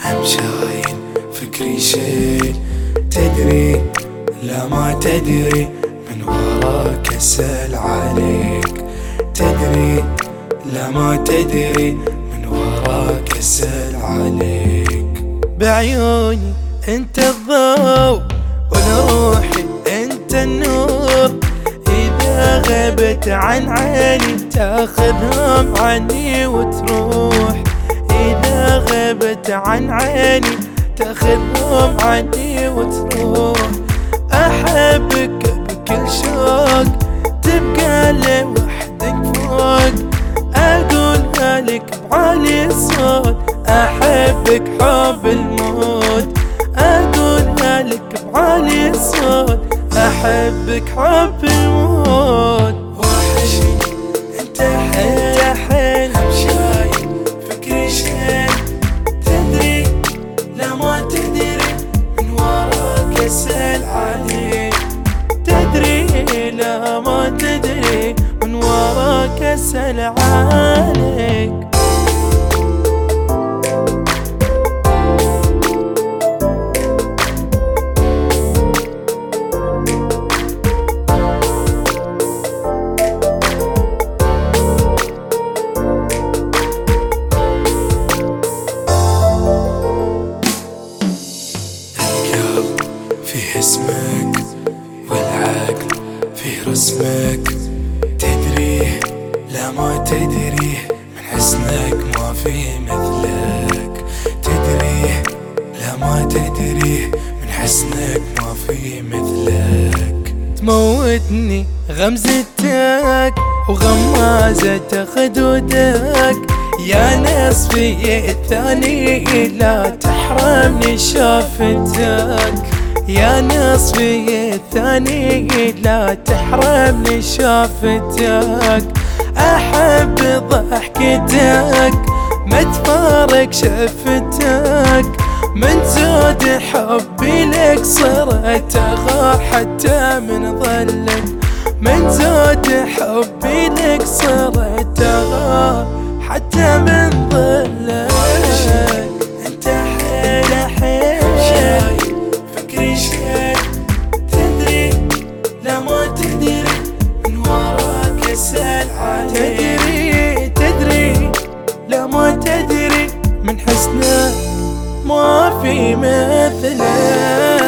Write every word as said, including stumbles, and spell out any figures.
هم شايل فكري شيل. تدري لا ما تدري من وراك أسأل عليك. تدري لا ما تدري من وراك أسأل عليك. بعيوني انت الضوء ولروحي انت النور. اذا غبت عن عيني تاخذهم عني وتروح. اذا غبت عن عيني تاخذهم عني وتروح. احبك بكل شوق تبقى لوحدك فوق. اقولها لك بعالي الصوت احبك حب الموت. اقولها لك بعالي الصوت احبك حب الموت. وحشني انت حيل حيل هم شايل فكري شيل. تدري لا ما تدري من وراك أسأل عليك. تدري لا ما تدري من وراك أسأل عليك. فيه اسمك والعقل فيه رسمك. تدري لا ما تدري من حسنك ما في مثلك. تدري لا ما تدري من حسنك ما في مثلك. تموتني غمزتك وغمازة خدودك. يا نصفي الثاني لا تحرمني شافتك. يا نصفي الثاني لا تحرمني شافتك. احب ضحكتك ما تفارق شفتك. من زود حبي لك صرت اغار حتى من ظلك. من زود حبي لك صرت اغار حتى من ظلك. انت حيل حيل شايل فكري شيل. تدري لا ما تدري من وراك أسأل عليك. تدري تدري لا ما تدري من حسنك ما في مثلك.